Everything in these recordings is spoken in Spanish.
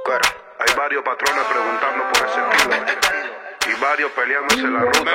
Hay varios patrones preguntando por ese estilo y varios peleándose la ruta.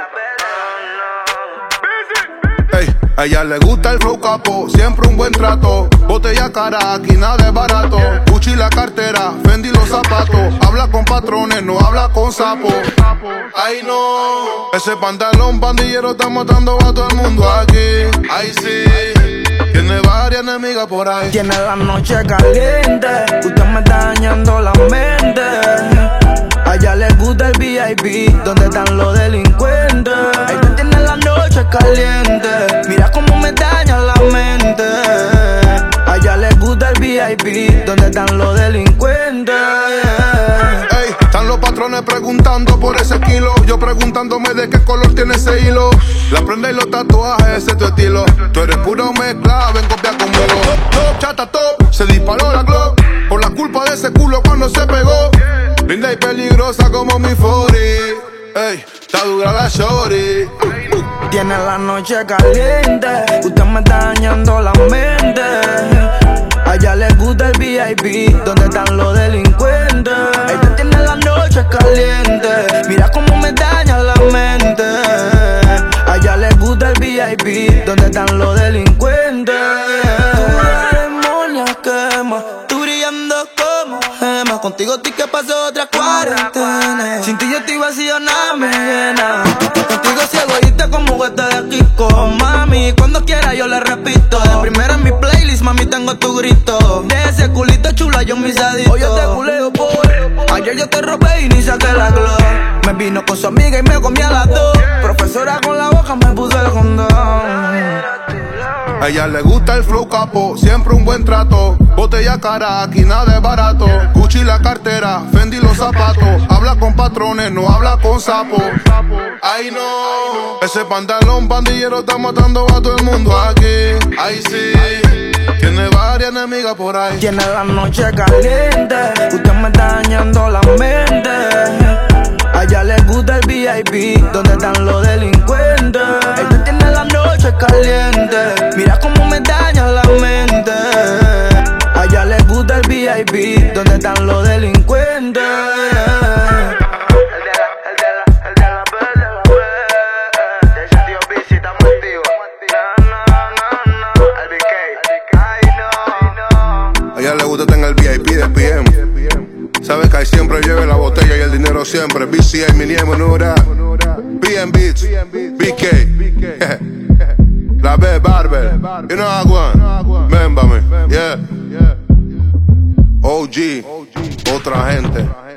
Ey, a ella le gusta el flow capo, siempre un buen trato. Botella cara, aquí nada es barato. Gucci la cartera, Fendi los zapatos. Habla con patrones, no habla con sapos. Ay no, ese pantalón pandillero está matando a todo el mundo aquí. Ay sí, tiene varias enemigas por ahí. Tiene la noche caliente, usted me está dañando la mente. A ella le gusta el VIP, donde están los delincuentes. Ella tiene la noche caliente, mira cómo me daña la mente. A ella le gusta el VIP, donde están los delincuentes. Ey, están los patrones preguntando por ese kilo. Yo preguntándome de qué color tiene ese hilo. La prenda y los tatuajes, ese es tu estilo. Tú eres puro mezcla, ven copia conmigo. Top, chata top, se disparó la Glock. Por la culpa de ese culo cuando se pegó. Linda y peligrosa como mi 40. Ey, está dura la shorty. Tiene la noche caliente, usted me está dañando la mente. A ella le gusta el VIP, donde están los delincuentes. Ella tiene la noche caliente, mira cómo me daña la mente. A ella le gusta el VIP, donde están los delincuentes. La demonia quema, tú brillando como gema. Contigo estoy que paso otra cuarentena. Sin ti yo estoy vacío, nada me llena. Contigo ciego y te como juguete de Kiko. Mami, cuando quiera yo le repito. De primera en mi playlist, mami, tengo tu grito. De ese culito chula yo mis adictos. Hoy yo te culeo por ayer yo te robé y ni saqué la glow. Me vino con su amiga y me comí a las dos. Profesora con la boca me puso el condón. A ella le gusta el flow capo, siempre un buen trato. Botella cara, aquí nada es barato. Gucci la cartera, Fendi los zapatos. Habla con patrones, no habla con sapos. Ay no, ese pantalón pandillero está matando a todo el mundo aquí. Ay sí, tiene varias enemigas por ahí. Tiene la noche caliente, usted me está dañando la mente. A ella le gusta el VIP, donde están los delincuentes. Ella tiene la noche caliente, mira cómo me daña la mente. A ella le gusta el VIP, donde están los delincuentes. A ella le gusta tener el VIP de PM. Sabes que ahí siempre lleve la botella y el dinero siempre. BCA, mi niemo, Nura. BM Beats, BK. La B Barber. You know how I want. Mémbame, yeah. OG, otra gente.